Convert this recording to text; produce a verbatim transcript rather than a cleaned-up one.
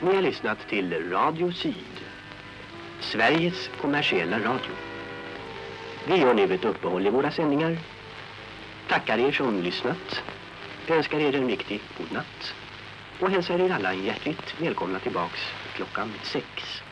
Ni har lyssnat till Radio Syd, Sveriges kommersiella radio. Vi gör nu ett uppehåll i våra sändningar. Tackar er som lyssnat. Önskar er en riktig god natt. Och hälsar er alla hjärtligt välkomna tillbaks klockan sex.